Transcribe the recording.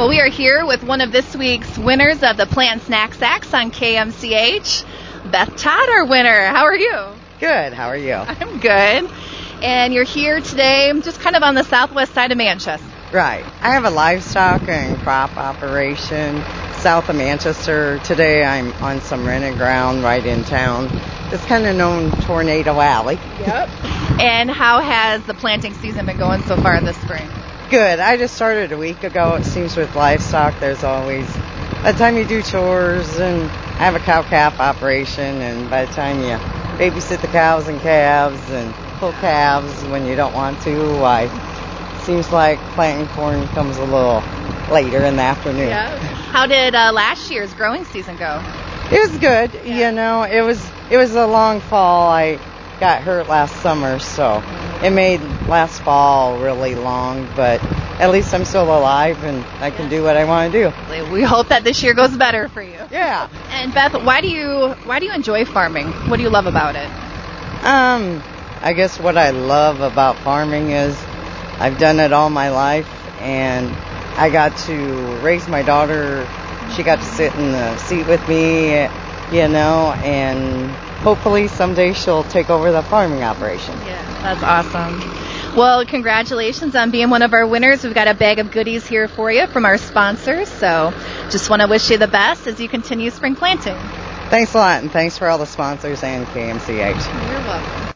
Well, we are here with one of this week's winners of the Plant Snack Sacks on KMCH, Beth Todd, our winner. How are you? Good. How are you? I'm good. And you're here today just kind of on the southwest side of Manchester. Right. I have a livestock and crop operation south of Manchester. Today I'm on some rented ground right in town. It's kind of known Tornado Alley. Yep. And how has the planting season been going so far this spring? Good. I just started a week ago. It seems with livestock there's always, by the time you do chores, and I have a cow-calf operation, and by the time you babysit the cows and calves and pull calves when you don't want to, seems like planting corn comes a little later in the afternoon. Yeah. How did last year's growing season go? It was good. Yeah. You know, it was a long fall. I got hurt last summer, so it made last fall really long, but at least I'm still alive and I can do what I want to do. We hope that this year goes better for you. Yeah. And Beth, why do you enjoy farming? What do you love about it? I guess what I love about farming is I've done it all my life, and I got to raise my daughter. She got to sit in the seat with me, you know, and hopefully someday she'll take over the farming operation. Yeah, that's awesome. Well, congratulations on being one of our winners. We've got a bag of goodies here for you from our sponsors, so just want to wish you the best as you continue spring planting. Thanks a lot, and thanks for all the sponsors and KMCH. You're welcome.